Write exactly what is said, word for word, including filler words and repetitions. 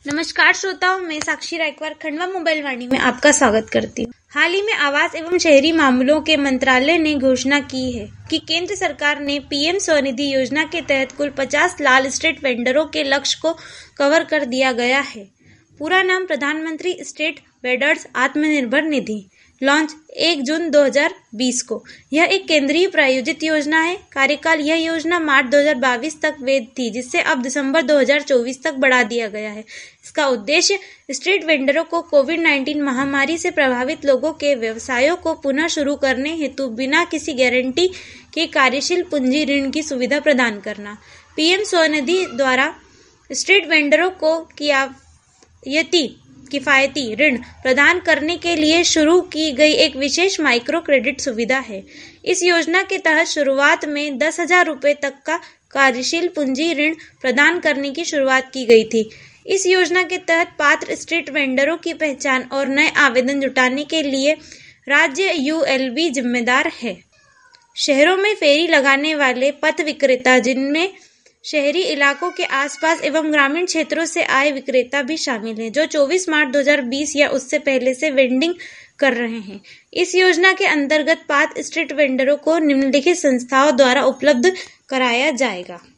नमस्कार श्रोताओं, मैं साक्षी रायकवार खंडवा मोबाइल वाणी में आपका स्वागत करती हूँ। हाल ही में आवास एवं शहरी मामलों के मंत्रालय ने घोषणा की है कि केंद्र सरकार ने पीएम स्वनिधि योजना के तहत कुल पचास लाख स्ट्रीट वेंडरों के लक्ष्य को कवर कर दिया गया है। पूरा नाम प्रधानमंत्री street vendors Atmanirbhar Nidhi, launch एक जून दो हज़ार बीस को। यह एक केंद्रीय प्रायोजित योजना है। कार्यकाल यह योजना मार्च दो हज़ार बाईस तक वैध थी, जिससे अब दिसंबर दो हज़ार चौबीस तक बढ़ा दिया गया है। इसका उद्देश्य स्ट्रीट वेंडरों को कोविड उन्नीस महामारी से प्रभावित लोगों के व्यवसायों को पुनः शुरू करने हेतु बिना किसी गारंटी के कार्यशील पूंजी ऋण की सुविधा प्रदान करना। पीएम स्वनिधि द्वारा स्ट्रीट वेंडरों को किफायती किफायती ऋण प्रदान करने के लिए शुरू की गई एक विशेष माइक्रो क्रेडिट सुविधा है। इस योजना के तहत शुरुआत में दस हजार रुपये तक का कार्यशील पूंजी ऋण प्रदान करने की शुरुआत की गई थी। इस योजना के तहत पात्र स्ट्रीट वेंडरों की पहचान और नए आवेदन जुटाने के लिए राज्य यूएलबी जिम्मेदार है। शहरों में फेरी लगाने वाले पथ विक्रेता, जिनमें शहरी इलाकों के आसपास एवं ग्रामीण क्षेत्रों से आए विक्रेता भी शामिल हैं, जो चौबीस मार्च दो हज़ार बीस या उससे पहले से वेंडिंग कर रहे हैं। इस योजना के अंतर्गत पात्र स्ट्रीट वेंडरों को निम्नलिखित संस्थाओं द्वारा उपलब्ध कराया जाएगा।